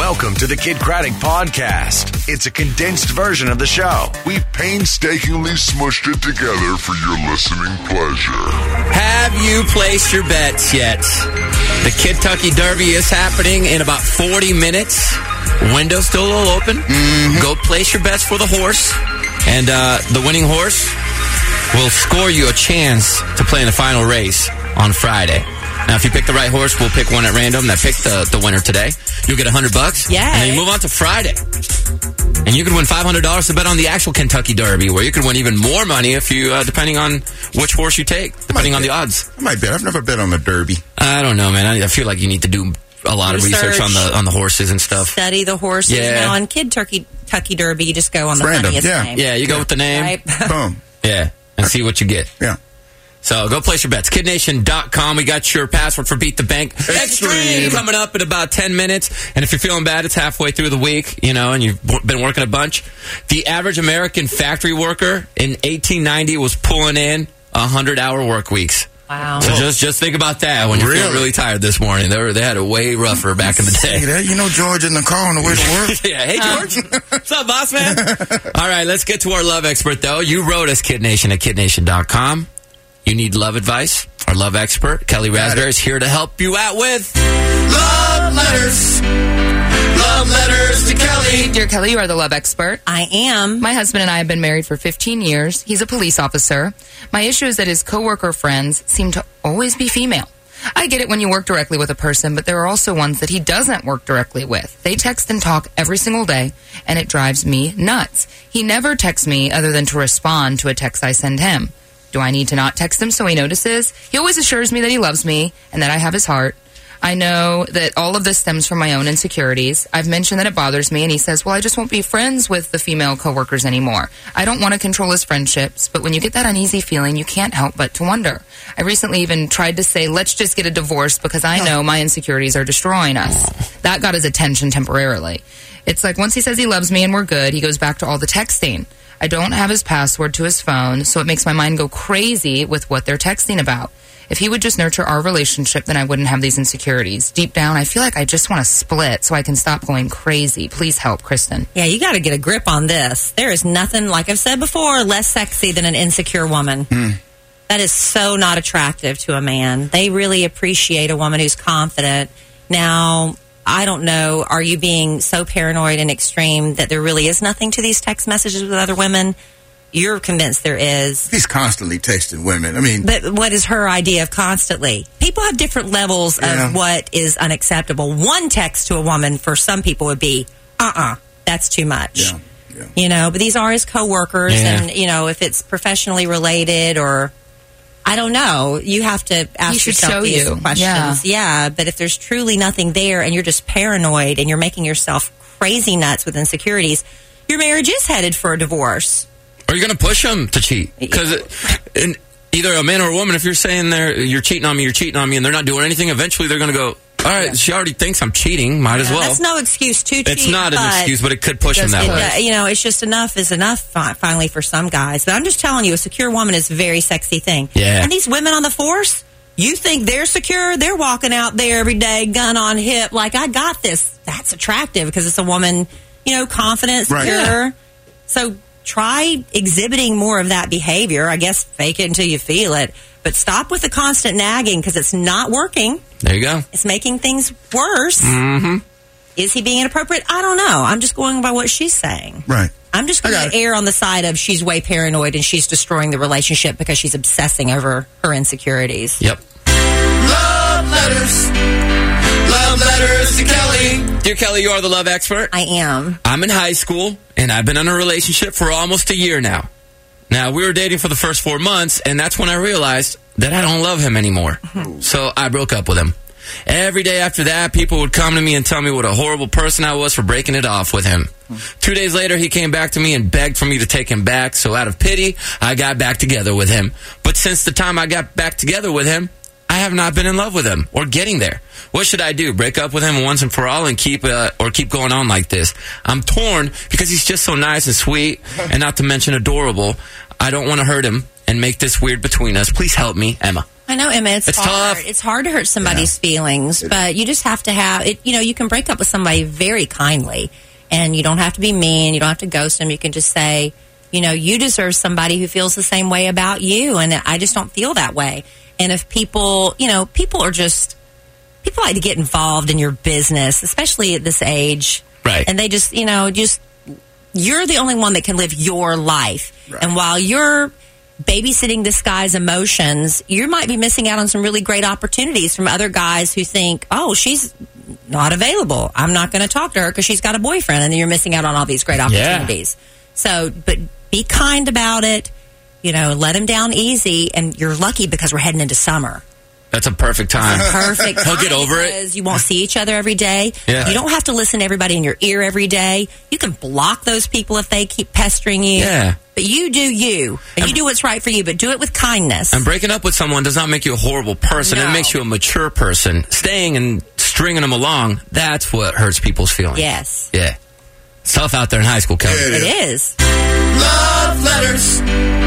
Welcome to the Kid Craddock Podcast. It's a condensed version of the show. We've painstakingly smushed it together for your listening pleasure. Have you placed your bets yet? The Kentucky Derby is happening in about 40 minutes. Window's still a little open. Mm-hmm. Go place your bets for the horse. And the winning horse will score you a chance to play in the final race on Friday. Now, if you pick the right horse, we'll pick one at random that picked the winner today. You'll get $100. Yeah. And then you move on to Friday. And you can win $500 to bet on the actual Kentucky Derby, where you can win even more money if you, depending on which horse you take, depending on the odds. I might bet. I've never bet on the Derby. I don't know, man. I feel like you need to do a lot of research on the horses and stuff. Study the horses. Yeah. Now, on Kentucky Derby, you just go on the funniest name. Yeah, you go with the name. Right? Boom. Yeah, and see what you get. Yeah. So go place your bets. KidNation.com. We got your password for Beat the Bank Extreme coming up in about 10 minutes. And if you're feeling bad, it's halfway through the week, and you've been working a bunch. The average American factory worker in 1890 was pulling in 100-hour work weeks. Wow. So just think about that when you're feeling really tired this morning. They had it way rougher back in the day. See that? You know George in the car on the way to work? Yeah. Hey, George. What's up, boss man? All right, let's get to our love expert, though. You wrote us, KidNation, at KidNation.com. You need love advice? Our love expert, Kelly Raspberry, is here to help you out with Love Letters. Love Letters to Kelly. Dear Kelly, you are the love expert. I am. My husband and I have been married for 15 years. He's a police officer. My issue is that his coworker friends seem to always be female. I get it when you work directly with a person, but there are also ones that he doesn't work directly with. They text and talk every single day, and it drives me nuts. He never texts me other than to respond to a text I send him. Do I need to not text him so he notices? He always assures me that he loves me and that I have his heart. I know that all of this stems from my own insecurities. I've mentioned that it bothers me, and he says, well, I just won't be friends with the female coworkers anymore. I don't want to control his friendships, but when you get that uneasy feeling, you can't help but to wonder. I recently even tried to say, let's just get a divorce because I know my insecurities are destroying us. That got his attention temporarily. It's like once he says he loves me and we're good, he goes back to all the texting. I don't have his password to his phone, so it makes my mind go crazy with what they're texting about. If he would just nurture our relationship, then I wouldn't have these insecurities. Deep down, I feel like I just want to split so I can stop going crazy. Please help, Kristen. Yeah, you got to get a grip on this. There is nothing, like I've said before, less sexy than an insecure woman. That is so not attractive to a man. They really appreciate a woman who's confident. Now, I don't know, are you being so paranoid and extreme that there really is nothing to these text messages with other women? You're convinced there is. He's constantly texting women. I mean, but what is her idea of constantly? People have different levels of what is unacceptable. One text to a woman for some people would be, that's too much. Yeah. But these are his coworkers, and if it's professionally related or I don't know, you have to ask yourself these questions. Yeah, but if there's truly nothing there and you're just paranoid and you're making yourself crazy nuts with insecurities, your marriage is headed for a divorce. Are you going to push them to cheat? Because either a man or a woman, if you're saying you're cheating on me, and they're not doing anything, eventually they're going to go, all right, she already thinks I'm cheating, might as well. That's no excuse to cheat. It's not an excuse, but it could push them that way. It's just enough is enough finally for some guys. But I'm just telling you, a secure woman is a very sexy thing. Yeah. And these women on the force, you think they're secure? They're walking out there every day, gun on hip, like, I got this. That's attractive because it's a woman, confident, secure. Right. So try exhibiting more of that behavior. I guess fake it until you feel it. But stop with the constant nagging because it's not working. There you go. It's making things worse. Mm-hmm. Is he being inappropriate? I don't know. I'm just going by what she's saying. Right. I'm just going to err on the side of she's way paranoid and she's destroying the relationship because she's obsessing over her insecurities. Yep. Love letters. Love letters to Kelly. Dear Kelly, you are the love expert. I am. I'm in high school, and I've been in a relationship for almost a year now. Now, we were dating for the first 4 months, and that's when I realized that I don't love him anymore. So I broke up with him. Every day after that, people would come to me and tell me what a horrible person I was for breaking it off with him. 2 days later, he came back to me and begged for me to take him back. So out of pity, I got back together with him. But since the time I got back together with him, I have not been in love with him or getting there. What should I do? Break up with him once and for all and keep going on like this? I'm torn because he's just so nice and sweet and not to mention adorable. I don't want to hurt him and make this weird between us. Please help me, Emma. I know, Emma, it's hard. tough. It's hard to hurt somebody's feelings, but you just have to have it. You know, you can break up with somebody very kindly, and you don't have to be mean. You don't have to ghost them. You can just say, you know, you deserve somebody who feels the same way about you, and I just don't feel that way. And if people, you know, people like to get involved in your business, especially at this age. Right. And they just, you know, you're the only one that can live your life. Right. And while you're babysitting this guy's emotions, you might be missing out on some really great opportunities from other guys who think, oh, she's not available. I'm not going to talk to her because she's got a boyfriend. And then you're missing out on all these great opportunities. So, but be kind about it. You know, let him down easy. And you're lucky because we're heading into summer. That's a perfect time. Perfect. He'll get over it. Because you won't see each other every day. Yeah. You don't have to listen to everybody in your ear every day. You can block those people if they keep pestering you. Yeah. But you do you. And you do what's right for you, but do it with kindness. And breaking up with someone does not make you a horrible person. No. It makes you a mature person. Staying and stringing them along, that's what hurts people's feelings. Yes. Yeah. It's tough out there in high school, Kelly. Yeah, It is. Love letters.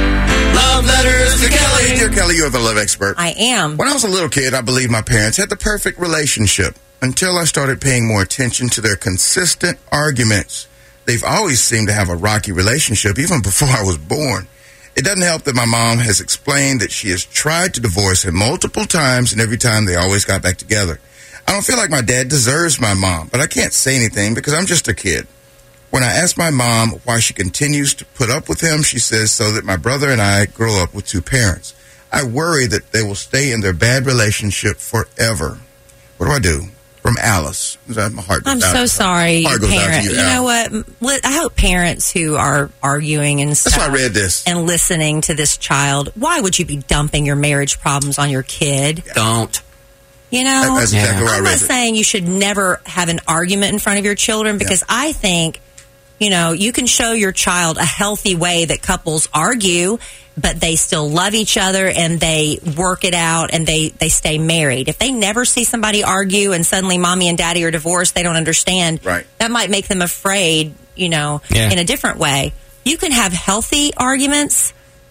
Love letters to Kelly. Dear Kelly, you're the love expert. I am. When I was a little kid, I believe my parents had the perfect relationship until I started paying more attention to their consistent arguments. They've always seemed to have a rocky relationship, even before I was born. It doesn't help that my mom has explained that she has tried to divorce him multiple times, and every time they always got back together. I don't feel like my dad deserves my mom, but I can't say anything because I'm just a kid. When I ask my mom why she continues to put up with him, she says so that my brother and I grow up with two parents. I worry that they will stay in their bad relationship forever. What do I do? From Alice. My heart goes I'm out so to- sorry, heart goes out to parent. You Al. know what? I hope parents who are arguing and stuff That's why I read this. and listening to this child, why would you be dumping your marriage problems on your kid? Don't. You know? That's exactly why I I'm read not it. saying you should never have an argument in front of your children because I think, you know, you can show your child a healthy way that couples argue, but they still love each other and they work it out and they stay married. If they never see somebody argue and suddenly mommy and daddy are divorced, they don't understand. Right. That might make them afraid, you know, Yeah. in a different way. You can have healthy arguments,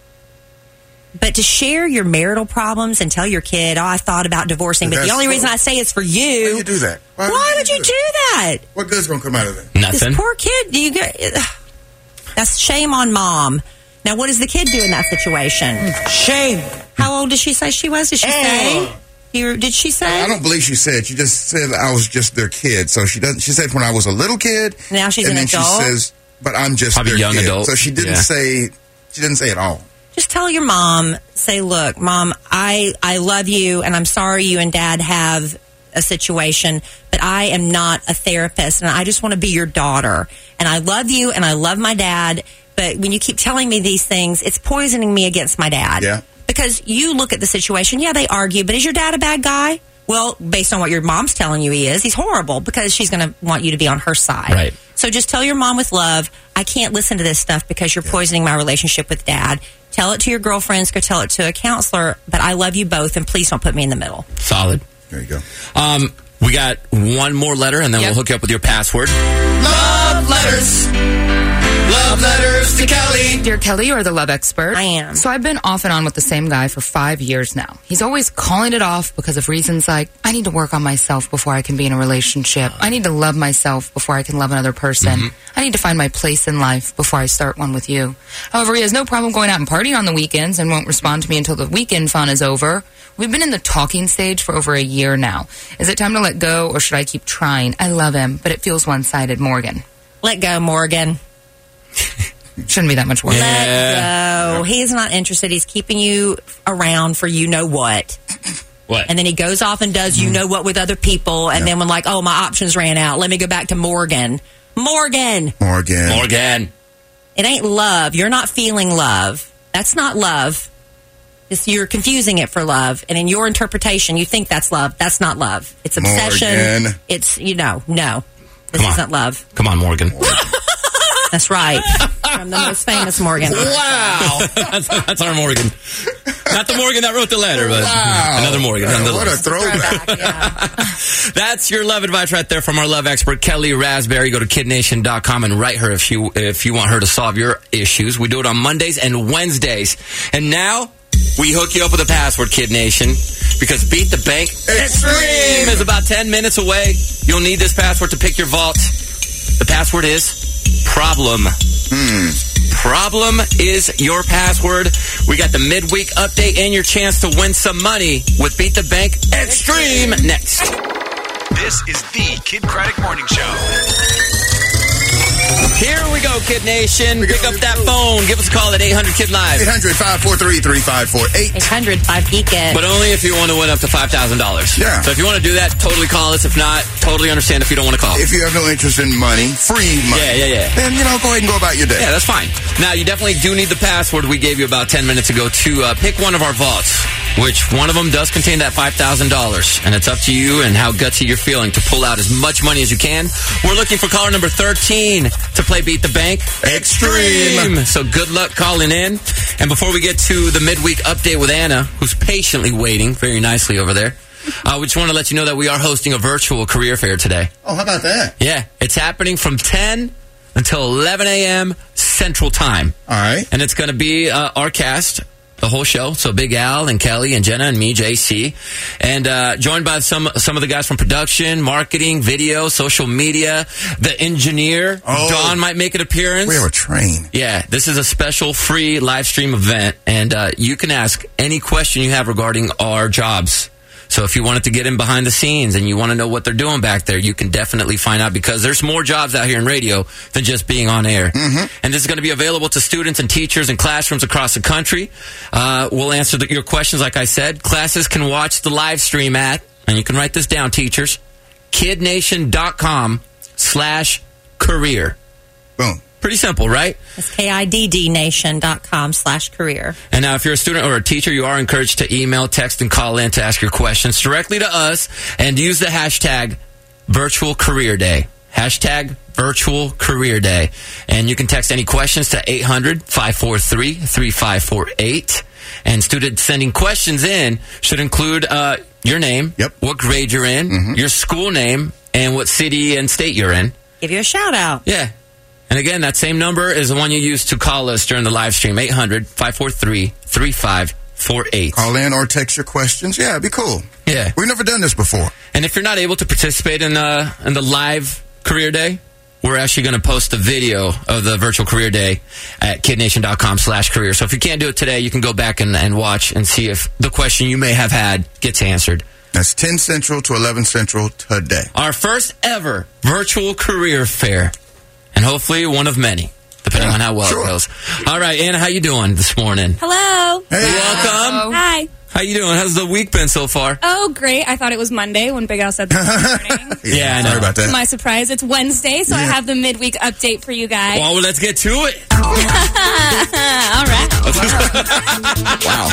but to share your marital problems and tell your kid, oh, I thought about divorcing, but the That's only so- reason I say it's for Why you. would you do that? Why would you do that? What good's going to come out of that? Nothing. This poor kid, that's shame on mom. Now, what does the kid do in that situation? Shame. How old did she say she was? Did she say? Did she say? I don't believe she said. She just said I was just their kid. So she doesn't. She said when I was a little kid. Now she's and an then adult? she says, but I'm just Probably their young kid. adult. So she didn't Yeah. say. She didn't say it all. Just tell your mom, say, look, Mom, I love you, and I'm sorry you and Dad have a situation, but I am not a therapist, and I just want to be your daughter. And I love you, and I love my dad, but when you keep telling me these things, it's poisoning me against my dad. Yeah. Because you look at the situation, yeah, they argue, but is your dad a bad guy? Well, based on what your mom's telling you he is, he's horrible because she's going to want you to be on her side. Right. So just tell your mom with love, I can't listen to this stuff because you're poisoning my relationship with Dad. Tell it to your girlfriends, go tell it to a counselor, but I love you both, and please don't put me in the middle. Solid. There you go. We got one more letter, and then Yep. we'll hook you up with your password. Love letters. Love letters to Kelly. Dear Kelly, you are the love expert. I am. So I've been off and on with the same guy for 5 years now. He's always calling it off because of reasons like, I need to work on myself before I can be in a relationship. I need to love myself before I can love another person. I need to find my place in life before I start one with you. However, he has no problem going out and partying on the weekends and won't respond to me until the weekend fun is over. We've been in the talking stage for over a year now. Is it time to let go, or should I keep trying? I love him, but it feels one-sided. Morgan. Let go, Morgan. Shouldn't be that much work. Let go. He's not interested. He's keeping you around for you know what. What? And then he goes off and does you know what with other people, and then when like, oh, my options ran out, let me go back to Morgan. Morgan. Morgan. It ain't love. You're not feeling love. That's not love. You're confusing it for love. And in your interpretation, you think that's love. That's not love. It's obsession. Morgan. It's, no. This Come on. isn't love. Come on, Morgan. That's right. I'm the most famous Morgan. Wow. that's our Morgan. Not the Morgan that wrote the letter, but Wow. another Morgan. What a nonetheless. throwback. Yeah. That's your love advice right there from our love expert, Kelly Raspberry. Go to kidnation.com and write her if you want her to solve your issues. We do it on Mondays and Wednesdays. And now, we hook you up with a password, Kid Nation, because Beat the Bank Extreme is about 10 minutes away. You'll need this password to pick your vault. The password is problem. Problem is your password. We got the midweek update and your chance to win some money with Beat the Bank Extreme next. This is the Kid Craddock Morning Show. Here we go, Kid Nation. Pick up that phone. Give us a call at 800-KID-LIVE. 800-543-3548. 800-5-GEEK-IT. But only if you want to win up to $5,000. Yeah. So if you want to do that, totally call us. If not, totally understand if you don't want to call. If you have no interest in money, free money. Yeah. Then, go ahead and go about your day. Yeah, that's fine. Now, you definitely do need the password we gave you about 10 minutes ago to pick one of our vaults, which one of them does contain that $5,000. And it's up to you and how gutsy you're feeling to pull out as much money as you can. We're looking for caller number 13 to play Beat the Bank Extreme. So good luck calling in. And before we get to the midweek update with Anna, who's patiently waiting very nicely over there, we just want to let you know that we are hosting a virtual career fair today. Oh, how about that? Yeah, it's happening from 10 until 11 a.m. Central Time. All right. And it's going to be our cast, the whole show. So Big Al and Kelly and Jenna and me, JC. And joined by some of the guys from production, marketing, video, social media, the engineer. Oh. Don might make an appearance. We have a train. Yeah, this is a special free live stream event. And you can ask any question you have regarding our jobs. So if you wanted to get in behind the scenes and you want to know what they're doing back there, you can definitely find out because there's more jobs out here in radio than just being on air. Mm-hmm. And this is going to be available to students and teachers in classrooms across the country. We'll answer your questions, like I said. Classes can watch the live stream at, and you can write this down, teachers, kidnation.com/career. Boom. Pretty simple, right? It's KIDDnation.com/career. And now, if you're a student or a teacher, you are encouraged to email, text, and call in to ask your questions directly to us and use the hashtag Virtual Career Day. Hashtag Virtual Career Day. And you can text any questions to 800-543-3548. And students sending questions in should include your name, what grade you're in, your school name, and what city and state you're in. Give you a shout out. Yeah. And again, that same number is the one you use to call us during the live stream, 800-543-3548. Call in or text your questions. Yeah, it'd be cool. Yeah. We've never done this before. And if you're not able to participate in the live career day, we're actually going to post a video of the virtual career day at kidnation.com/career. So if you can't do it today, you can go back and watch and see if the question you may have had gets answered. That's 10 Central to 11 Central today. Our first ever virtual career fair. And hopefully one of many, depending on how well it goes. All right, Anna, how you doing this morning? Hello. Hey. Welcome. Hi. How you doing? How's the week been so far? Oh, great. I thought it was Monday when Big Al said that this morning. Yeah, I know. Sorry about that. To my surprise, it's Wednesday, so I have the midweek update for you guys. Well, let's get to it. All right. Wow.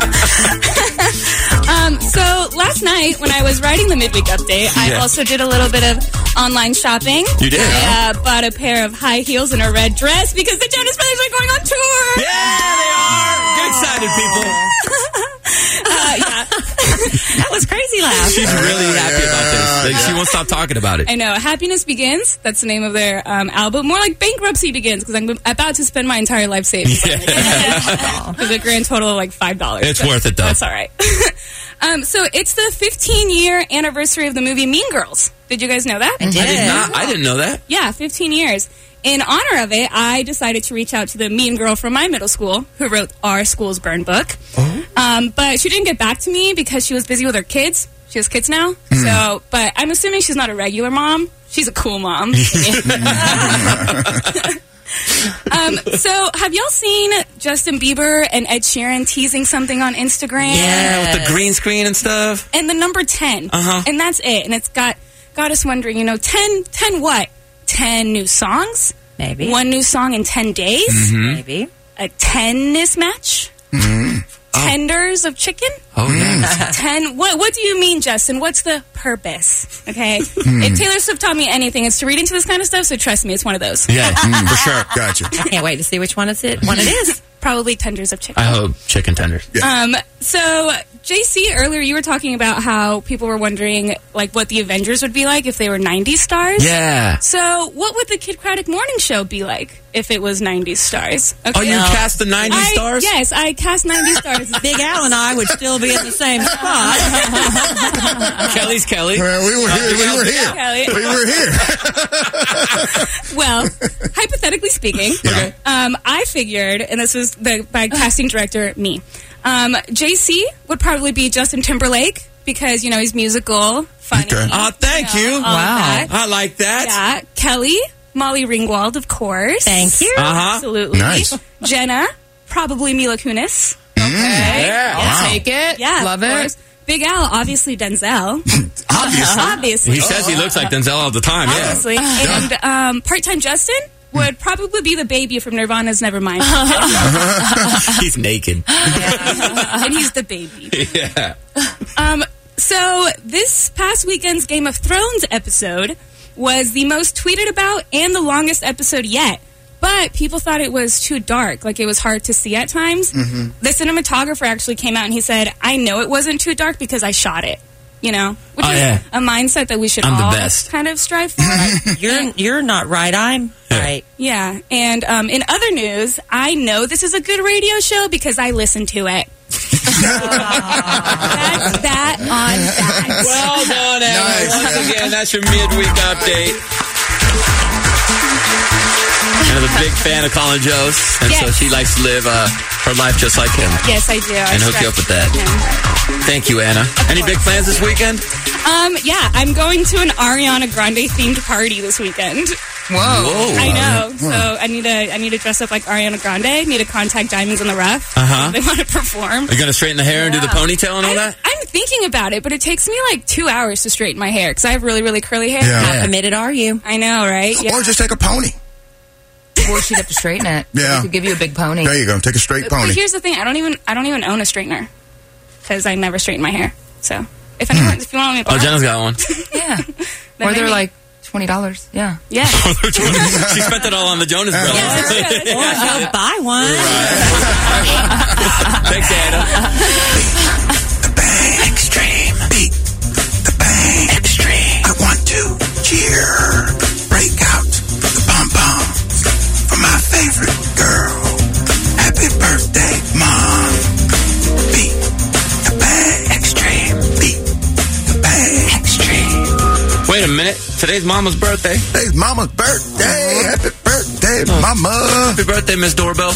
So last night when I was writing the midweek update, I also did a little bit of online shopping. You did? I bought a pair of high heels and a red dress because the Jonas Brothers are going on tour. Yeah, they are. Get excited, people. Yeah. That was crazy laugh. She's really happy about this. Like, she won't stop talking about it. I know. Happiness Begins. That's the name of their album. More like Bankruptcy Begins because I'm about to spend my entire life savings. With a grand total of like $5. It's worth it, though. That's all right. So it's the 15-year anniversary of the movie Mean Girls. Did you guys know that? I did. I didn't know that. Yeah, 15 years. In honor of it, I decided to reach out to the mean girl from my middle school who wrote our school's burn book. But she didn't get back to me because she was busy with her kids. She has kids now. So, but I'm assuming she's not a regular mom. She's a cool mom. So have y'all seen Justin Bieber and Ed Sheeran teasing something on Instagram? Yeah, with the green screen and stuff. And the number 10. And that's it. And it's got us wondering, 10 what? 10 new songs? Maybe. One new song in 10 days? Maybe. A tennis match? Tenders of chicken? Oh, yeah. 10. What do you mean, Justin? What's the purpose? Okay. If Taylor Swift taught me anything, it's to read into this kind of stuff. So trust me, it's one of those. Yeah, for sure. Gotcha. I can't wait to see which one it is. Probably tenders of chicken. I hope chicken tenders. So, JC, earlier you were talking about how people were wondering, like, what the Avengers would be like if they were 90s stars. Yeah. So, what would the Kid Craddock morning show be like if it was 90s stars? Okay. Oh, you cast the 90s stars? Yes, I cast 90s stars. Big Al and I would still be in the same spot. Kelly's Kelly. Well, we were here. Kelly. We were here. Well, hypothetically speaking, Yeah. I figured, and this was by casting director, me, JC would probably be Justin Timberlake because, you know, he's musical, funny. Okay. Oh, thank you. all of Wow. that. I like that. Yeah. Kelly, Molly Ringwald, of course. Thank you. Uh-huh. Absolutely. Nice. Jenna, probably Mila Kunis. Yeah. I'll take it. Yeah, Love of it. course. Big Al, obviously Denzel. Obviously. Obviously. He says he looks like Denzel all the time. Yeah. Obviously. And part-time Justin would probably be the baby from Nirvana's Nevermind. He's naked. And he's the baby. Yeah. So this past weekend's Game of Thrones episode was the most tweeted about and the longest episode yet. But people thought it was too dark, like it was hard to see at times. Mm-hmm. The cinematographer actually came out and he said, I know it wasn't too dark because I shot it. You know? Which Oh, is yeah. a mindset that we should I'm the all best. kind of strive for. You're not right. I'm right. Yeah. And in other news, I know this is a good radio show because I listen to it. That's that on that. Well done, Anna. Nice. Once again, that's your midweek update. Anna's a big fan of Colin Jost, and so Yes. she likes to live her life just like him. Yes, I do. And hook you up with that. Yeah. Thank you, Anna. Any big plans this weekend? Yeah, I'm going to an Ariana Grande themed party this weekend. Whoa. I know. So I need to dress up like Ariana Grande. Need to contact Diamonds in the Rough. Uh-huh. They want to perform. Are you going to straighten the hair and do the ponytail and all that? I'm thinking about it, but it takes me like 2 hours to straighten my hair because I have really, really curly hair. Yeah. How committed are you? I know, right? Yeah. Or just take a pony. Or she'd have to straighten it. Yeah. They could give you a big pony. There you go. Take a straight But pony. here's the thing: I don't even own a straightener because I never straighten my hair. So if anyone, if you want me to Oh, borrow, Jenna's got one. Yeah. then Or they're maybe. like $20. Yeah. Yeah. She spent it all on the Jonas Brothers. Yeah. Or go buy one. Thanks, Anna. The bang extreme. Beat the bang extreme. I want to cheer. Break out the pom-poms for my favorite girl. Happy birthday, Mom. Beat the bang extreme. Beat the bang extreme. Wait a minute. Today's Mama's birthday. Today's Mama's birthday. Happy birthday, Mama. Happy birthday, Miss Doorbell.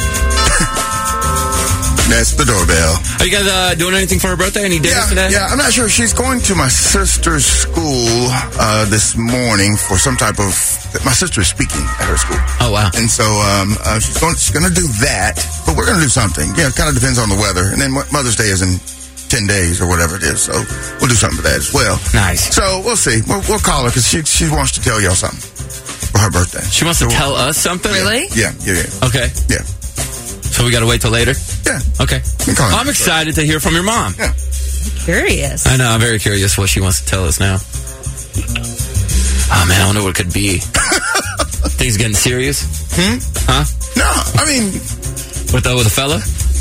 That's the doorbell. Are you guys doing anything for her birthday? Any dinners today? Yeah, I'm not sure. She's going to my sister's school this morning for some type of. My sister is speaking at her school. Oh, wow. And so she's going to do that, but we're going to do something. Yeah, it kind of depends on the weather. And then Mother's Day is in 10 days or whatever it is, so we'll do something for that as well. Nice. So we'll see. We'll call her because she wants to tell y'all something for her birthday. She wants to tell us something? Really? Yeah. Okay. Yeah. So we got to wait till later? Yeah. Okay. can call her. I'm excited to hear from your mom. Yeah. Curious. I know. I'm very curious what she wants to tell us now. Oh, man. I wonder what it could be. Things getting serious? Huh? No, I mean, With a fella?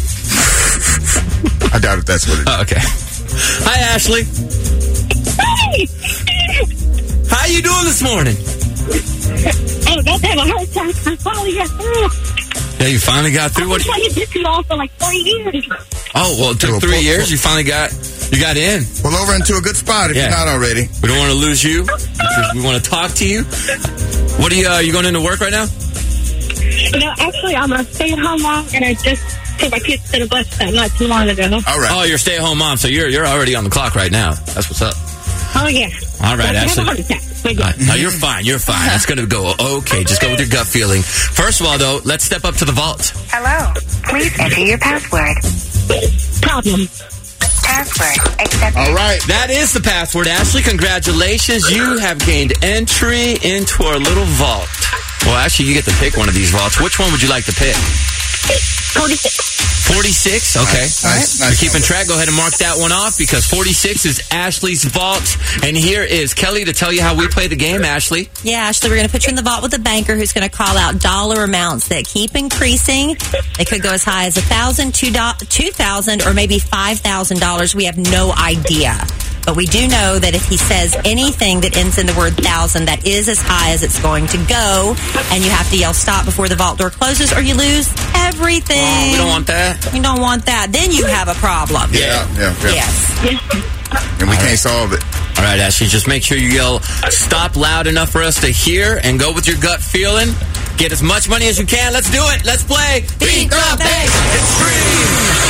I doubt if that's what it is. Oh, okay. Hi, Ashley. Hey! How you doing this morning? Oh, don't have a hard time. I finally got through. Yeah, you finally got through. I've been trying to get you all for like 3 years. Oh, well, it took 3 years. You finally got in. Well, over into a good spot if Yeah. you're not already. We don't want to lose you. We want to talk to you. What are you going into work right now? You know, actually, I'm a stay-at-home mom, and I just took my kids to the bus stop not too long ago. All right. Oh, you're a stay-at-home mom, so you're already on the clock right now. That's what's up. Oh, yeah. All right, I have a Ashley. heart attack, but yeah. No, you're fine. You're fine. It's going to go okay. Just go with your gut feeling. First of all, though, let's step up to the vault. Hello. Please enter your password. Problem. Password accepted. All right. That is the password, Ashley. Congratulations. You have gained entry into our little vault. Well, actually, you get to pick one of these vaults. Which one would you like to pick? 46. 46? Okay. Nice You're keeping number. track. Go ahead and mark that one off because 46 is Ashley's vault. And here is Kelly to tell you how we play the game, Ashley. Yeah, Ashley, we're going to put you in the vault with a banker who's going to call out dollar amounts that keep increasing. They could go as high as $1,000, $2,000, or maybe $5,000. We have no idea. But we do know that if he says anything that ends in the word thousand, that is as high as it's going to go. And you have to yell stop before the vault door closes or you lose everything. Oh, we don't want that. You don't want that. Then you have a problem. Yeah. Yes. And we can't solve it. All right, Ashley, just make sure you yell stop loud enough for us to hear and go with your gut feeling. Get as much money as you can. Let's do it. Let's play Beat the Bank Extreme.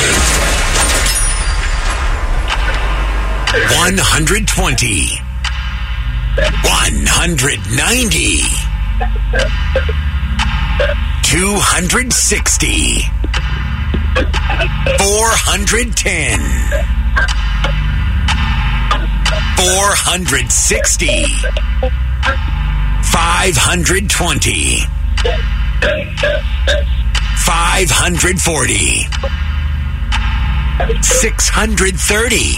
120, 190, 260, 410, 460, 520, 540, 630,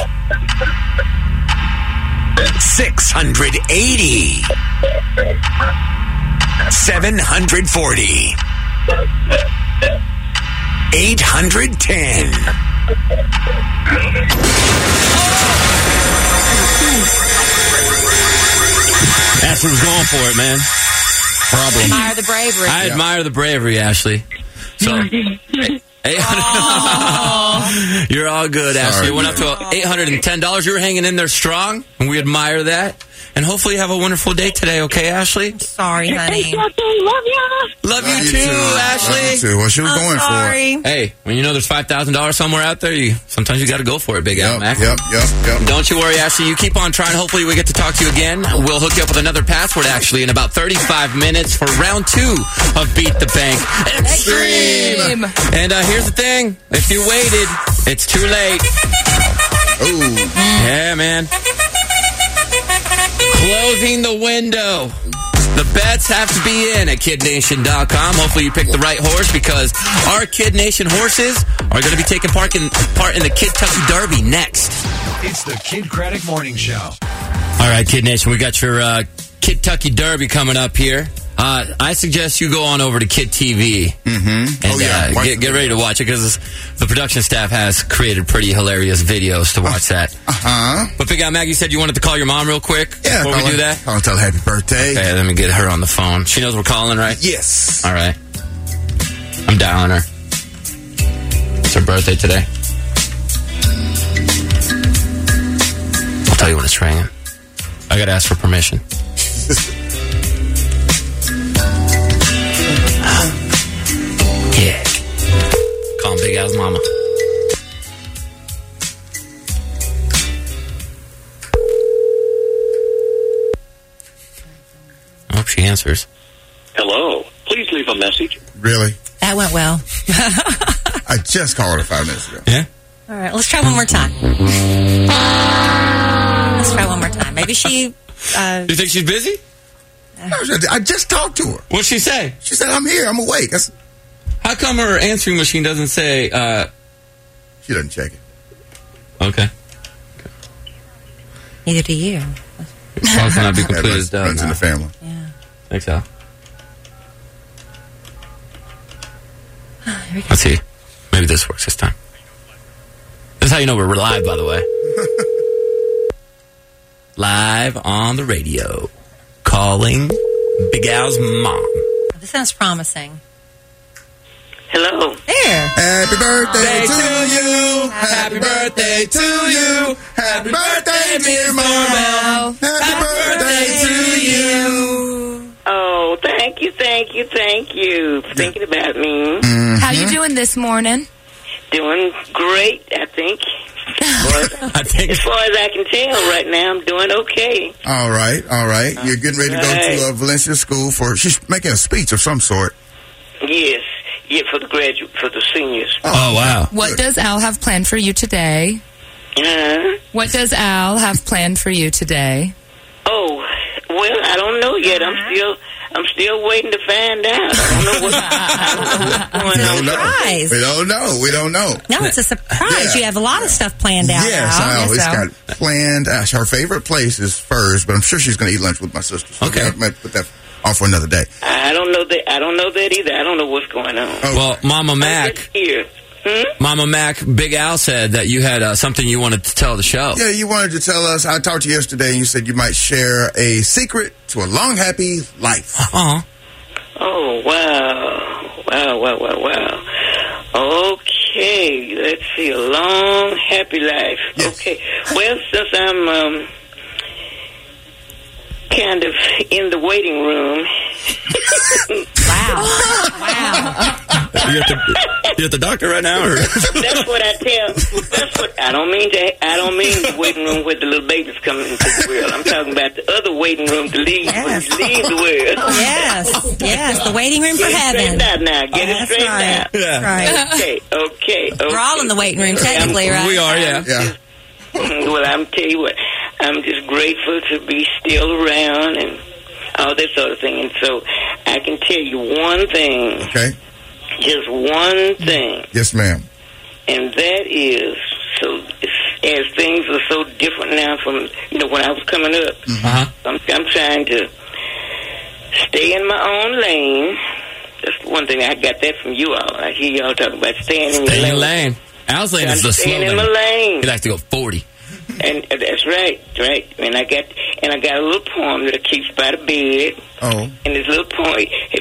680, 740, 810. Ashley was going for it, man. Problem. Admire the bravery. I admire the bravery, Ashley. So, you're all good, Ashley. It went up to $810. You're hanging in there strong, and we admire that. And hopefully you have a wonderful day today, okay, Ashley? Sorry, honey. Love ya. Love you too, Ashley. Love you too. What she was going Sorry. Hey, when you know there's $5,000 somewhere out there, sometimes you got to go for it, Big Al Mac. Yep. Don't you worry, Ashley. You keep on trying. Hopefully we get to talk to you again. We'll hook you up with another password, actually, in about 35 minutes for round 2 of Beat the Bank Extreme. And here's the thing. If you waited, it's too late. Ooh. Yeah, man. Closing the window. The bets have to be in at KidNation.com. Hopefully you pick the right horse because our Kid Nation horses are going to be taking part in the Kentucky Derby next. It's the Kid Craddock Morning Show. All right, Kid Nation, we got your Kentucky Derby coming up here. I suggest you go on over to Kid TV and get ready to watch it because the production staff has created pretty hilarious videos to watch that. But Big Al Mag, you said you wanted to call your mom real quick before we do that? I'll tell her happy birthday. Okay, let me get her on the phone. She knows we're calling, right? Yes. All right. I'm dialing her. It's her birthday today. I'll tell you when it's ringing. I got to ask for permission. Yeah. Calling Big Al's mama. I hope she answers. Hello. Please leave a message. Really? That went well. I just called her 5 minutes ago. Yeah? All right, let's try one more time. Let's try one more time. Maybe she... You think she's busy? I just talked to her. What'd she say? She said, I'm here. I'm awake. How come her answering machine doesn't say... She doesn't check it. Okay. Neither do you. Call cannot be completed. Runs in the family. Yeah. Thanks, Al. Let's see. Maybe this works this time. This is how you know we're live, by the way. Live on the radio. Calling Big Al's mom. This sounds promising. Hello. There. Happy birthday to you. Happy birthday to you. Happy birthday, dear mama. Happy birthday to you. Oh, thank you for thinking about me. How you doing this morning? Doing great, I think. I think. As far as I can tell right now, I'm doing okay. All right. You're getting ready to go to Valencia School she's making a speech of some sort. Yes. Yeah, for the seniors. Oh, wow. What does Al have planned for you today? What does Al have planned for you today? Oh, well, I don't know yet. I'm still waiting to find out. I don't know what's going on. Surprise. We don't know. No, it's a surprise. Yeah. You have a lot of stuff planned out. Yes, now. I always got planned. Her favorite place is Furs, but I'm sure she's going to eat lunch with my sister. So Okay. I might put that off for another day. I don't know that. I don't know that either. I don't know what's going on. Well, Mama I'm Mac, just here. Mama Mac, Big Al said that you had something you wanted to tell the show. Yeah, you wanted to tell us. I talked to you yesterday, and you said you might share a secret to a long, happy life. Uh-huh. Oh, wow. Okay, let's see. A long, happy life. Yes. Okay. Well, since I'm kind of in the waiting room. Wow. You at the doctor right now, or? That's what I tell. That's what I don't mean the waiting room where the little babies come into the world. I'm talking about the other waiting room to leave when you leave the world. Yes, the waiting room for Get it heaven. straightened out now. Get it straightened out. That's right. Okay. We're all in the waiting room, technically, right? We are, yeah. Well, I'm tell you what. I'm just grateful to be still around and all that sort of thing. And so I can tell you one thing. Okay. Just one thing. Yes, ma'am. And that is, so as things are so different now from, when I was coming up, I'm trying to stay in my own lane. That's one thing. I got that from you all. I hear y'all talking about staying in your lane. Al's lane is the slow staying lane. in my lane. He likes to go 40. And that's right. And I got a little poem that I keep by the bed. Oh. And this little poem.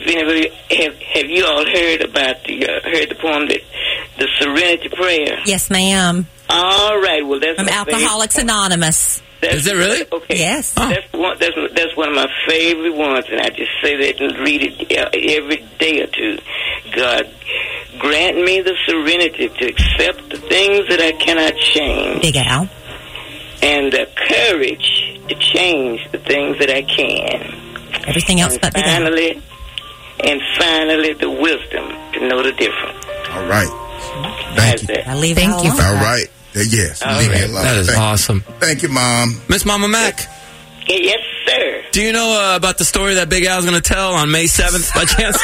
Have you all heard about the poem that the Serenity Prayer? Yes, ma'am. All right. Well, that's From Alcoholics Anonymous. Is it really? Okay. Yes. That's one of my favorite ones, and I just say that and read it every day or two. God, grant me the serenity to accept the things that I cannot change. Big Al. And the courage to change the things that I can. Everything else but Big Al. Finally, the wisdom to know the difference. All right. Thank you. Thank you. All right. Yes. Leave me alone. That is awesome. Thank you, Mom. Miss Mama Mac. Yes, sir. Do you know about the story that Big Al's going to tell on May 7th by chance?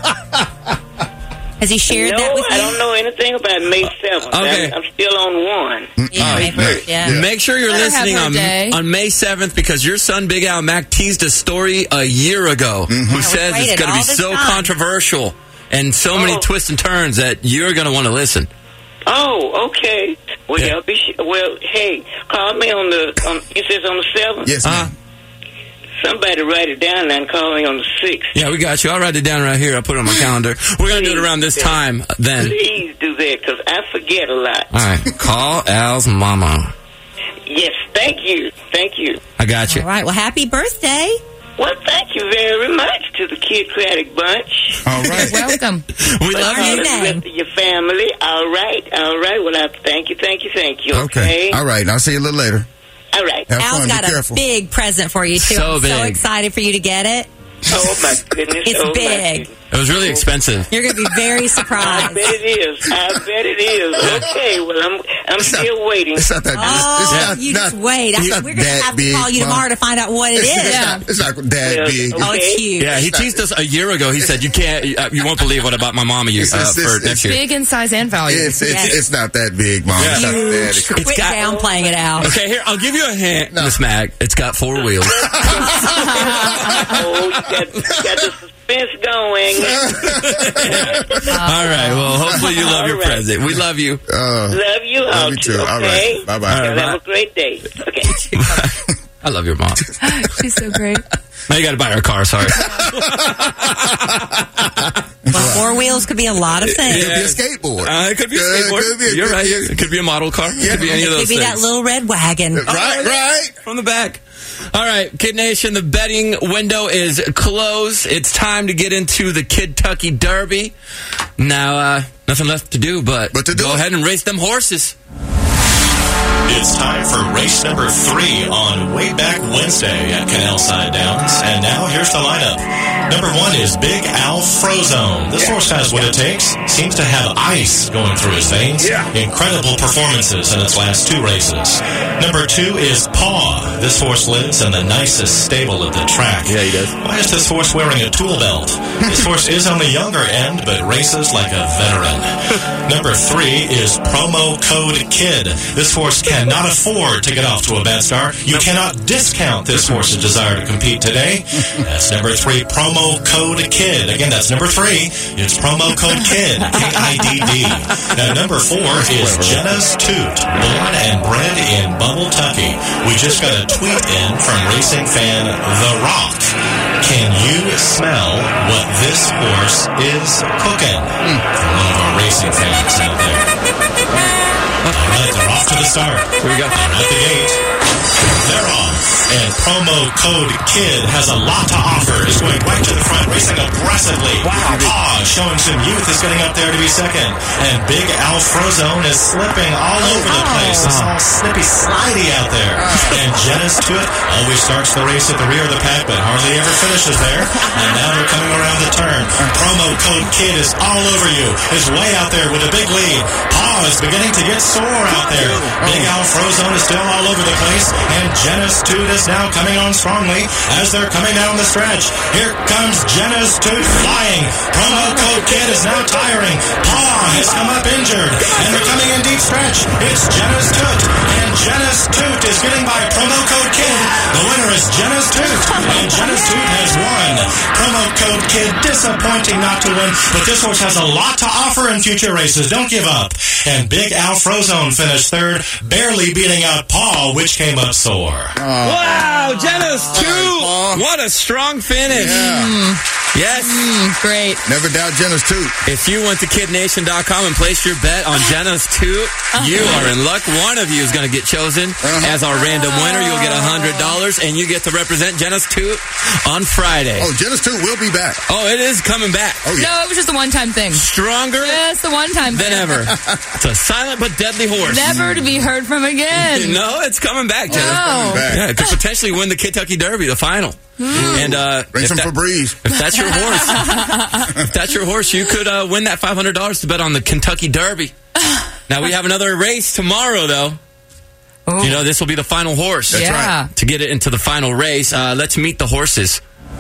Has he shared that with you? I don't know anything about May 7th. Okay. I'm still on one. Make sure you're listening on May 7th because your son, Big Al Mac, teased a story a year ago who says it's going to be so controversial and so many twists and turns that you're going to want to listen. Oh, okay. Well, hey, call me on the. You said it's on the 7th? Yes, ma'am. Somebody write it down and call me on the 6th. Yeah, we got you. I'll write it down right here. I'll put it on my calendar. We're going to do it around this time then. Please do that because I forget a lot. All right. Call Al's mama. Yes, thank you. Thank you. I got you. All right. Well, happy birthday. Well, thank you very much to the Kidcratic bunch. All right. You're welcome. We love you. The rest of your family. All right. Well, I thank you. Okay. All right. I'll see you a little later. All right. Have Al's fun. got Be careful. a big present for you, too. So I'm big. so excited for you to get it. Oh, my goodness. It's big. It was really expensive. You're going to be very I surprised. bet it is. Okay, well, I'm still waiting. It's not that just wait. We're going to have to call you tomorrow to find out what it is. It's not that big. Oh, it's huge. Yeah, he teased us a year ago. He said, you won't believe what about my mama for next year. Big in size and value. It's not that big, Mom. Yeah. It's not that. Quit downplaying it out. Okay, here, I'll give you a hint, Miss Mac. It's got 4 wheels. Oh, you got the suspense going. All right, well, hopefully you love your present. We love you. Love you all Love you too. All okay? right. Bye-bye. Have a great day. Okay. I love your mom. She's so great. Now you got to buy her a car, sorry. Well, 4 wheels could be a lot of things. It could be a skateboard. It could be a skateboard. You're right. It could be a model car. It could be any of those It could be things. that little red wagon. Right. From the back. All right, Kid Nation, the betting window is closed. It's time to get into the Kentucky Derby. Now, nothing left to do but to go ahead and race them horses. It's time for race number 3 on Way Back Wednesday at Canal Side Downs. And now here's the lineup. Number 1 is Big Al Frozone. This horse has what it takes. Seems to have ice going through his veins. Incredible performances in its last 2 races. Number 2 is Paw. This horse lives in the nicest stable of the track. Yeah, he does. Why is this horse wearing a tool belt? This horse is on the younger end, but races like a veteran. Number 3 is Promo Code Kid. This horse cannot afford to get off to a bad start. You cannot discount this horse's desire to compete today. That's number 3, Promo Code Kid. Again, that's number 3. It's Promo Code Kid, K-I-D-D. Now, number 4 is Jenna's Toot, born and bred in Bubble Tucky. We just got a tweet in from racing fan The Rock. Can you smell what this horse is cooking? From one of our racing fans out there. All right, they're off to the start. Here we go. They're at the gate. They're off. And Promo Code Kid has a lot to offer. Is going right to the front, racing aggressively. Paw showing some youth, is getting up there to be second. And Big Al Frozone is slipping all over the place. It's all snippy, slidey out there. And Jenna's Toot always starts the race at the rear of the pack, but hardly ever finishes there. And now they're coming around the turn. Promo Code Kid is all over you. Is way out there with a big lead. Paw is beginning to get sore out there. Big Al Frozone is still all over the place. And Jenna's Toot is now coming on strongly as they're coming down the stretch. Here comes Jenna's Toot flying. Promo Code Kid is now tiring. Paw has come up injured. And they're coming in deep stretch. It's Jenna's Toot. And Jenna's Toot is getting by Promo Code Kid. The winner is Jenna's Toot. And Jenna's Toot has won. Promo Code Kid disappointing not to win. But this horse has a lot to offer in future races. Don't give up. And Big Al Frozone finished third, barely beating out Paw, which came up sore. Wow, Jenna's Toot. What a strong finish. Yeah. Yes. Great. Never doubt Jenna's Toot. If you went to KidNation.com and placed your bet on Jenna's Toot, you are in luck. One of you is going to get chosen as our random winner. You'll get $100, and you get to represent Jenna's Toot on Friday. Oh, Jenna's Toot will be back. Oh, it is coming back. Oh, yeah. No, it was just a one-time thing. Stronger Yes, the one-time than thing. ever. It's a silent but deadly horse. Never to be heard from again. No, it's coming back, Jenna. Wow. Yeah, it could potentially win the Kentucky Derby, the final. And Bring some Febreze. If that's your horse, you could win that $500 to bet on the Kentucky Derby. Now we have another race tomorrow, though. Oh. You know, this will be the final horse. That's right. To get it into the final race, let's meet the horses.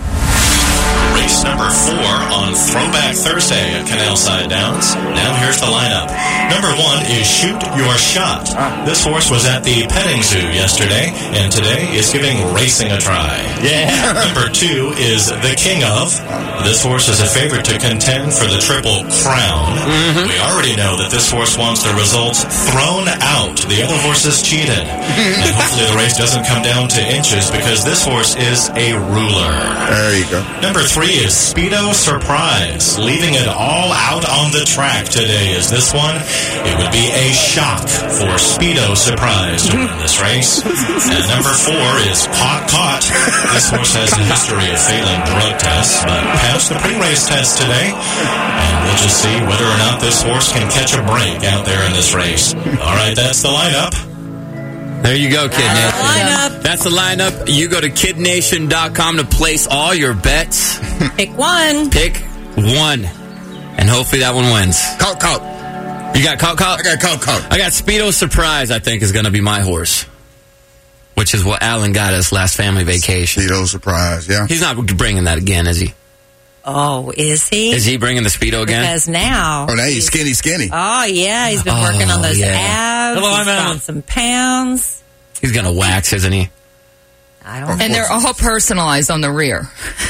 Race number 4 on Throwback Thursday at Canal Side Downs. Now here's the lineup. Number 1 is Shoot Your Shot. This horse was at the petting zoo yesterday, and today is giving racing a try. Yeah. Number 2 is The King of. This horse is a favorite to contend for the Triple Crown. We already know that this horse wants the results thrown out. The other horses cheated. And hopefully the race doesn't come down to inches, because this horse is a ruler. There you go. Number 3 is Speedo Surprise. Leaving it all out on the track today is this one. It would be a shock for Speedo Surprise to win this race. And number 4 is Caught. This horse has a history of failing drug tests, but passed the pre-race test today. And we'll just see whether or not this horse can catch a break out there in this race. All right, that's the lineup. There you go, Kid Nation. Lineup. That's the lineup. You go to KidNation.com to place all your bets. Pick one. Pick one. And hopefully that one wins. Caught. You got Caught? I got caught. I got Speedo Surprise, I think, is going to be my horse. Which is what Alan got us last family vacation. Speedo Surprise, yeah. He's not bringing that again, is he? Oh, is he? Is he bringing the Speedo again? Because now... Oh, now he's skinny. Oh, yeah. He's been working on those abs. Come on, He's man. on some pounds. He's going to wax, isn't he? I don't know. And they're all personalized on the rear.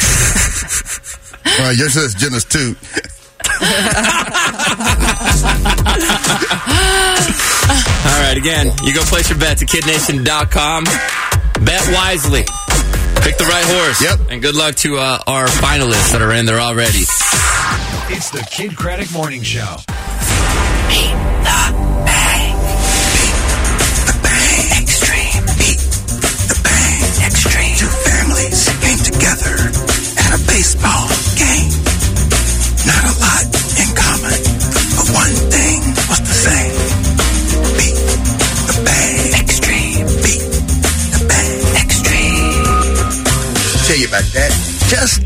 Well, yours says Jenna's Toot. All right, again, you go place your bets at KidNation.com. Bet wisely. Pick the right horse. Yep. And good luck to our finalists that are in there already. It's the Kid Craddock Morning Show. Beat the bang. Beat the bang. Extreme. Beat the bang. Extreme. Two families came together at a baseball game. Not a lot in common, but one thing was the same. Beat the bang. Extreme. Beat the bang. Extreme. Tell you about that just a minute.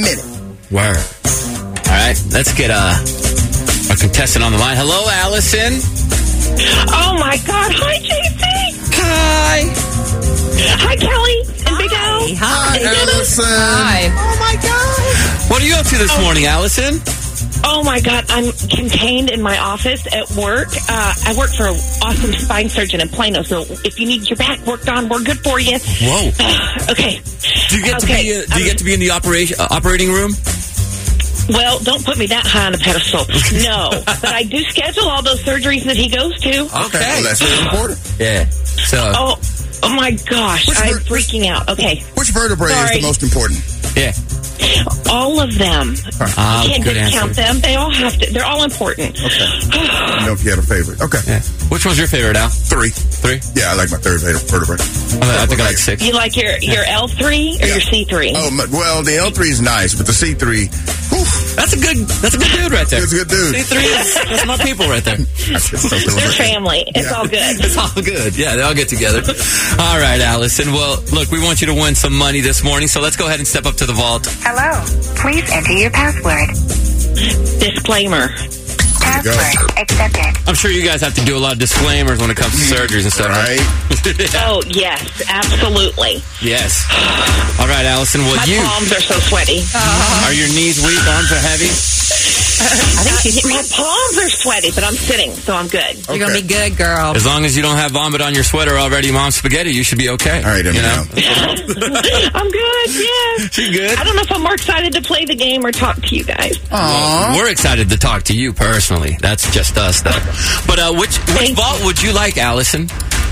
minute. Word. All right, let's get our contestant on the line. Hello, Allison. Oh, my God. Hi, JC. Hi. Hi, Kelly and Big Al. Hi, Allison. Hi. Oh, my God. What are you up to this morning, Allison? Oh, my God. I'm contained in my office at work. I work for an awesome spine surgeon in Plano, so if you need your back worked on, we're good for you. Whoa. Okay. Do you get to be in the operating room? Well, don't put me that high on a pedestal. No. But I do schedule all those surgeries that he goes to. Okay. Well, that's very important. Yeah. So. Oh my gosh. I'm freaking out. Okay. Which vertebrae is the most important? Yeah. All of them. You can't discount them. They all have to. They're all important. Okay. I know if you had a favorite. Okay. Yeah. Which one's your favorite, Al? 3. 3? Yeah, I like my third vertebrae. I think I like 6. You like your L3 or your C3? Oh, well, the L3 is nice, but the C3, that's a good dude right there. It's a good dude. C3 that's my people right there. They're family. It's all good. It's all good. Yeah, they all get together. All right, Allison. Well, look, we want you to win some money this morning, so let's go ahead and step up to the vault. Hello. Please enter your password. Disclaimer. Password accepted. I'm sure you guys have to do a lot of disclaimers when it comes to surgeries and stuff, right? Oh, yes, absolutely. Yes. All right, Allison. Well, My palms are so sweaty. Are your knees weak? Arms are heavy? I think my palms are sweaty, but I'm sitting, so I'm good. You're going to be good, girl. As long as you don't have vomit on your sweater already, Mom Spaghetti, you should be okay. All right, you know? I'm good, yeah. She good? I don't know if I'm more excited to play the game or talk to you guys. We're excited to talk to you personally. That's just us, though. But which vault would you like, Allison?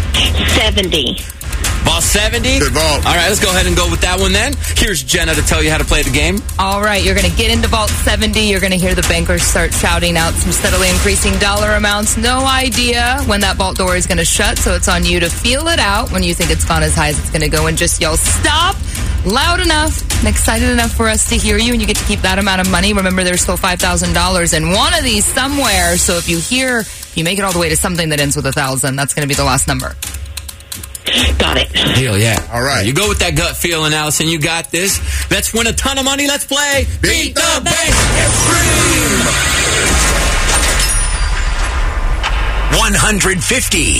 70. Vault 70? Good vault. All right, let's go ahead and go with that one then. Here's Jenna to tell you how to play the game. All right, you're going to get into Vault 70. You're going to hear the bankers start shouting out some steadily increasing dollar amounts. No idea when that vault door is going to shut, so it's on you to feel it out when you think it's gone as high as it's going to go and just yell, stop, loud enough and excited enough for us to hear you, and you get to keep that amount of money. Remember, there's still $5,000 in one of these somewhere, so if you make it all the way to something that ends with 1,000, that's going to be the last number. Got it. Deal, yeah. All right. You go with that gut feeling, Allison. You got this. Let's win a ton of money. Let's play Beat the Bank Extreme. 150.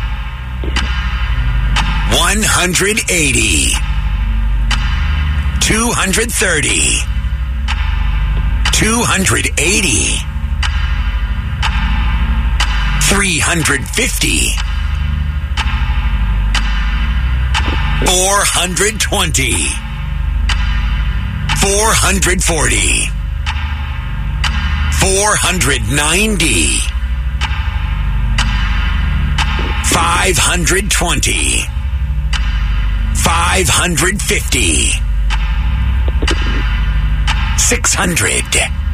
180. 230. 280. 350. 420. 440. 490. 520. 550. 600.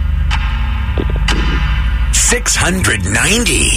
690.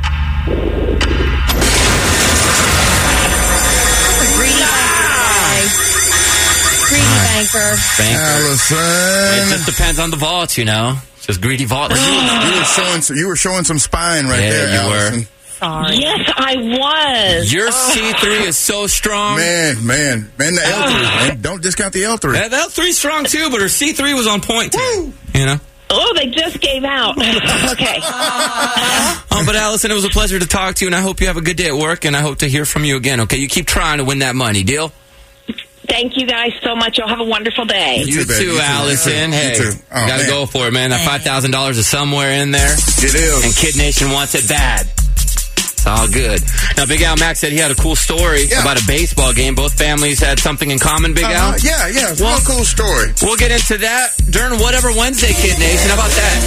Banker. Allison. It just depends on the vault, you know. Just greedy vault. You were showing some spine right there, you Allison. were. Sorry. Yes, I was. Your C3 is so strong. Man, the L3, man. Don't discount the L3. Yeah, the L3's strong too, but her C3 was on point too. You know? Oh, they just gave out. Okay. But Allison, it was a pleasure to talk to you, and I hope you have a good day at work, and I hope to hear from you again, okay? You keep trying to win that money, deal? Thank you guys so much. You'll have a wonderful day. You too, Allison. Hey, you gotta go for it, man. That $5,000 is somewhere in there. It is. And Kid Nation wants it bad. It's all good. Now, Big Al Max said he had a cool story about a baseball game. Both families had something in common, Big Al? Yeah. It's a real cool story. We'll get into that during Whatever Wednesday, Kid Nation. How about that?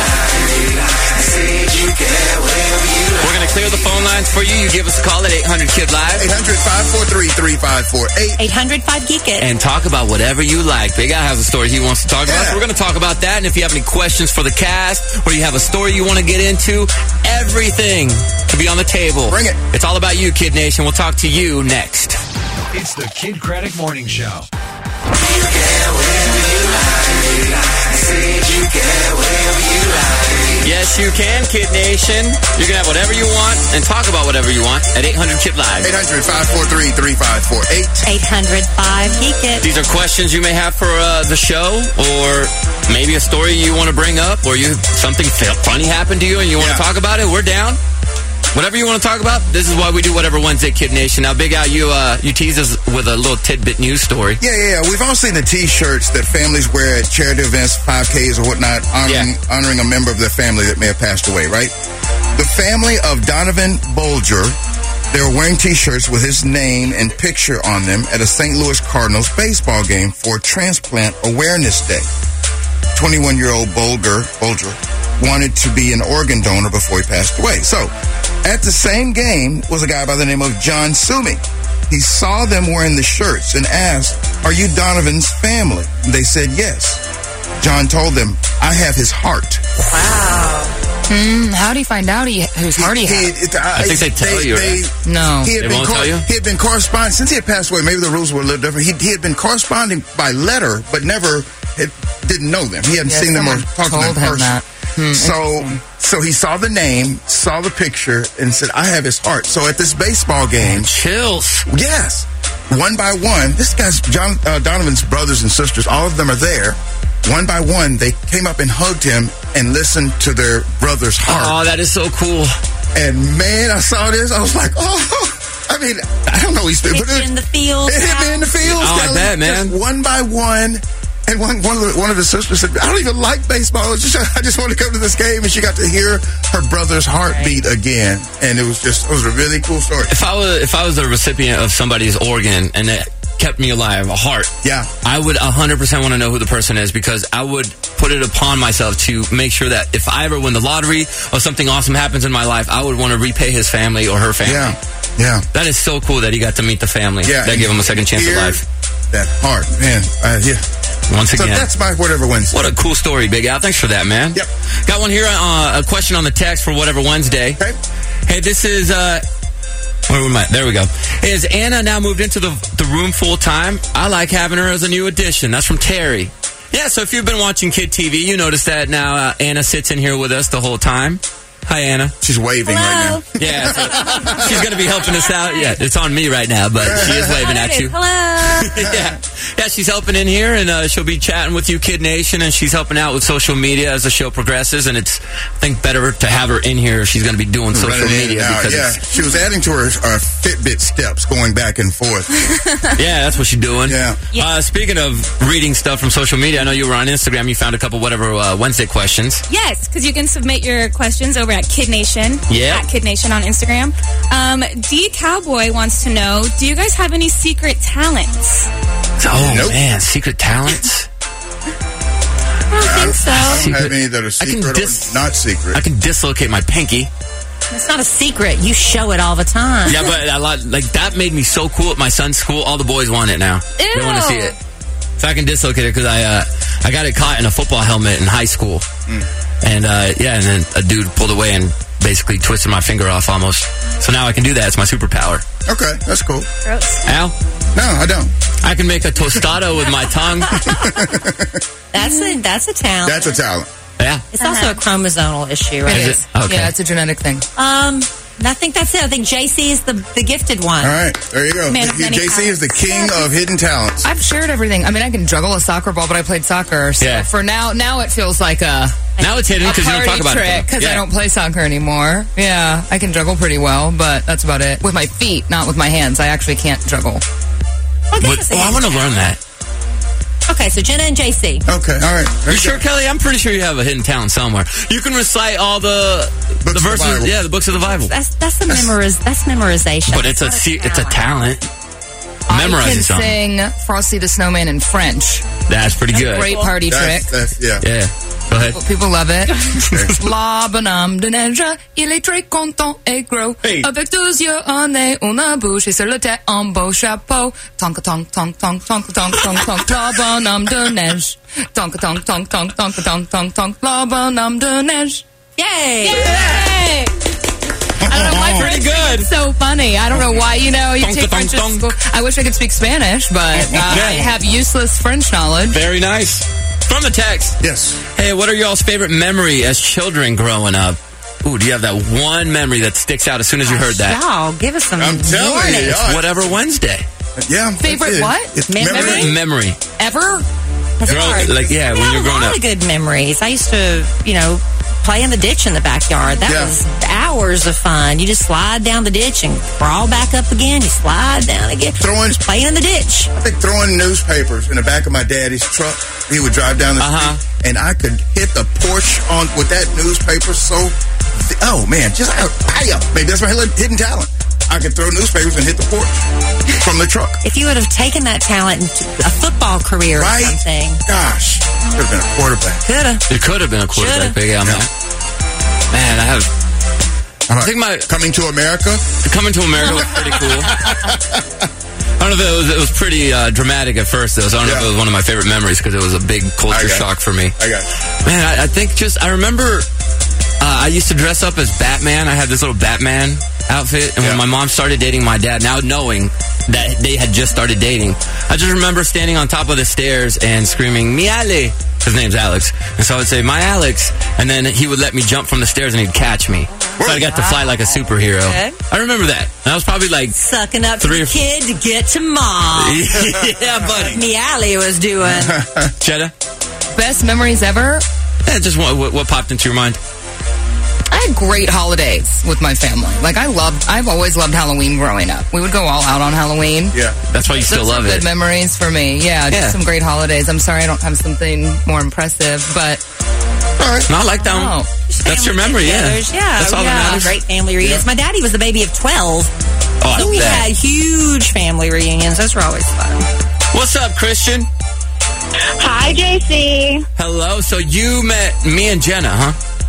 We're going to clear the phone lines for you. You give us a call at 800-KID-LIVE. 800-543-3548. 800-5-GEEK-IT. And talk about whatever you like. Big Al has a story he wants to talk about. So we're going to talk about that. And if you have any questions for the cast, or you have a story you want to get into, everything to be on the table. Bring it. It's all about you, Kid Nation. We'll talk to you next. It's the Kid Craddock Morning Show. Yes, Yes, you can, Kid Nation. You can have whatever you want and talk about whatever you want at 800-KID Live. 800-543-3548. 800-5-GEEK-IT. These are questions you may have for the show, or maybe a story you want to bring up, or something funny happened to you and you want to talk about it. We're down. Whatever you want to talk about, this is why we do Whatever Wednesday, Kid Nation. Now, Big Al, you tease us with a little tidbit news story. Yeah. We've all seen the T-shirts that families wear at charity events, 5Ks or whatnot, honoring a member of their family that may have passed away, right? The family of Donovan Bolger, they were wearing T-shirts with his name and picture on them at a St. Louis Cardinals baseball game for Transplant Awareness Day. 21-year-old Bolger wanted to be an organ donor before he passed away. So, at the same game was a guy by the name of John Sumi. He saw them wearing the shirts and asked, "Are you Donovan's family?" They said yes. John told them, "I have his heart." Wow. How do you find out whose heart he had? I think they tell you. No. They won't tell you? He had been corresponding, since he had passed away, maybe the rules were a little different. He had been corresponding by letter, but didn't know them. He hadn't seen them or talked to them in person. So he saw the name, saw the picture, and said, "I have his heart." So at this baseball game, chills. Yes, one by one, this guy's Donovan's brothers and sisters, all of them are there. One by one, they came up and hugged him and listened to their brother's heart. Oh, that is so cool. And man, I saw this, I was like, oh. I mean, I don't know. It hit me in the field. It hit me in the field. Oh, I bet, man. Just one by one. And one of his sisters said, "I don't even like baseball. I just want to come to this game." And she got to hear her brother's heartbeat again. And it was a really cool story. If I was a recipient of somebody's organ and it kept me alive, a heart, I would 100% want to know who the person is, because I would put it upon myself to make sure that if I ever win the lottery or something awesome happens in my life, I would want to repay his family or her family. Yeah. That is so cool that he got to meet the family. Yeah. That gave him a second chance at life. That heart, man. Once again. So that's my Whatever Wednesday. What a cool story, Big Al. Thanks for that, man. Yep. Got one here, a question on the text for Whatever Wednesday. Okay. Hey, this is, where am I? There we go. Hey, has Anna now moved into the room full time? I like having her as a new addition. That's from Terry. Yeah, so if you've been watching Kid TV, you notice that now Anna sits in here with us the whole time. Hi, Anna. She's waving right now. Yeah, so she's going to be helping us out. Yeah, it's on me right now, but she is waving at you. Hello. Yeah, she's helping in here, and she'll be chatting with you, Kid Nation, and she's helping out with social media as the show progresses, and it's, I think, better to have her in here. She's going to be doing social media. She was adding to her Fitbit steps, going back and forth. Yeah, that's what she's doing. Yeah. Speaking of reading stuff from social media, I know you were on Instagram. You found a couple Whatever Wednesday questions. Yes, because you can submit your questions over at Kid Nation. Yeah. At Kid Nation on Instagram. D Cowboy wants to know, do you guys have any secret talents? Oh, man, secret talents? I don't think so. I don't have any that are secret or not secret. I can dislocate my pinky. It's not a secret. You show it all the time. Yeah, but that made me so cool at my son's school. All the boys want it now. Ew. They want to see it. So I can dislocate it because I got it caught in a football helmet in high school. And and then a dude pulled away and basically twisted my finger off almost. So now I can do that. It's my superpower. Okay, that's cool. Gross. Al? No, I don't. I can make a tostada with my tongue. That's a talent. That's a talent. Yeah. It's also a chromosomal issue, right? It is. Okay. Yeah, it's a genetic thing. I think that's it. I think JC is the gifted one. All right, there you go. Man of many JC is the king of hidden talents. I've shared everything. I mean, I can juggle a soccer ball, but I played soccer. So for now it feels like now it's hidden because you don't talk about it. Because I don't play soccer anymore. Yeah, I can juggle pretty well, but that's about it. With my feet, not with my hands. I actually can't juggle. I want to learn that. Okay, so Jenna and JC. Okay, all right. You sure, Kelly? I'm pretty sure you have a hidden talent somewhere. You can recite all the verses. Yeah, the books of the Bible. That's memorization. But it's a talent. Memorizing something. I can sing Frosty the Snowman in French. That's pretty good. Great party trick. Yeah. Go ahead. People love it. La bonhomme de neige, il est très content et gros. Avec 2 yeux, un nez, une bouche et sur le tête, un beau chapeau. Tonk tonk tonk tonk tonk tonk tonk tonk. La bonhomme de neige. Tonk tonk tonk tonk tonk tonk tonk tonk. La bonhomme de neige. Yay! Yay! I don't know why pretty good. It's so funny. I don't know why, you take French at school. I wish I could speak Spanish, but I have useless French knowledge. Very nice. From the text. Yes. Hey, what are y'all's favorite memory as children growing up? Ooh, do you have that one memory that sticks out as soon as you heard that? Y'all, give us some I'm telling you, It's Whatever Wednesday. Yeah. Favorite what? It's Memory. Ever? When you're growing a lot up. of good memories. I used to, play in the ditch in the backyard. That was hours of fun. You just slide down the ditch and crawl back up again. You slide down again. Just playing in the ditch. I think throwing newspapers in the back of my daddy's truck. He would drive down the street, and I could hit the porch with that newspaper maybe that's my hidden talent. I could throw newspapers and hit the porch from the truck. If you would have taken that talent into a football career or something. Gosh, could have been a quarterback. It could have been a quarterback. Man, I have. I think Coming to America? Coming to America was pretty cool. I don't know if it was pretty dramatic at first, though. So I don't know if it was one of my favorite memories because it was a big culture shock for me. I got you. Man, I think I remember I used to dress up as Batman. I had this little Batman outfit. And when my mom started dating my dad, now knowing that they had just started dating, I just remember standing on top of the stairs and screaming, "Mi Ale." His name's Alex. And so I would say, "My Alex." And then he would let me jump from the stairs and he'd catch me. So I got to fly like a superhero. Okay. I remember that. And I was probably like sucking up to the kid to get to mom. Yeah, buddy. Me Ali was doing. Cheddar? Best memories ever? Yeah, just what popped into your mind? I had great holidays with my family. Like, I've always loved Halloween growing up. We would go all out on Halloween. Yeah. That's why you still love good it. memories for me. Yeah, just some great holidays. I'm sorry I don't have something more impressive, but... All right. No, I like that one. That's your memory, Yeah, That's all that matters. Great family reunions. My daddy was the baby of 12. Oh, so we had huge family reunions. Those were always fun. What's up, Christian? Hi, JC. Hello. So you met me and Jenna, huh?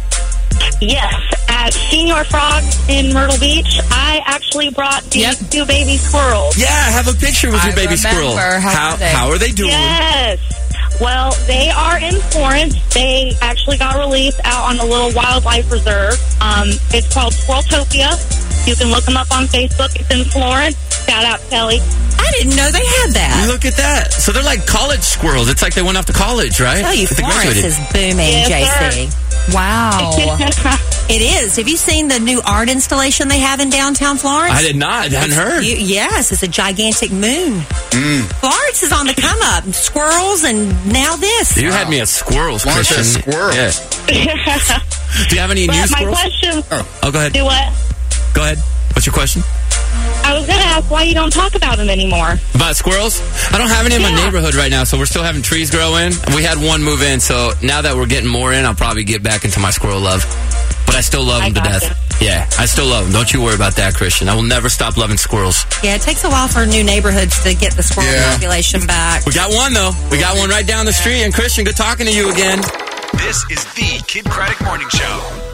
Yes, at Senior Frogs in Myrtle Beach. I actually brought these two baby squirrels. Yeah, I have a picture with your baby squirrel. How are they doing? Yes. Well, they are in Florence. They actually got released out on a little wildlife reserve. It's called Squirreltopia. You can look them up on Facebook. It's in Florence. Shout out, Kelly. I didn't know they had that. Look at that. So they're like college squirrels. It's like they went off to college, right? I tell you, Florence is booming, JC. Wow. It is. Have you seen the new art installation they have in downtown Florence? I did not. I hadn't heard. Yes, it's a gigantic moon. Florence is on the come up. Squirrels and now this. You had me at squirrels, Florence Christian. has squirrels. Yeah. Do you have any new squirrels? My question... Oh, go ahead. Do what? Go ahead. What's your question? I was going to ask why you don't talk about them anymore. About squirrels? I don't have any in my neighborhood right now, so we're still having trees grow in. We had one move in, so now that we're getting more in, I'll probably get back into my squirrel love. But I still love them to death. Yeah, I still love them. Don't you worry about that, Christian. I will never stop loving squirrels. Yeah, it takes a while for new neighborhoods to get the squirrel population back. We got one, though. We got one right down the street. And, Christian, good talking to you again. This is the Kid Craddock Morning Show.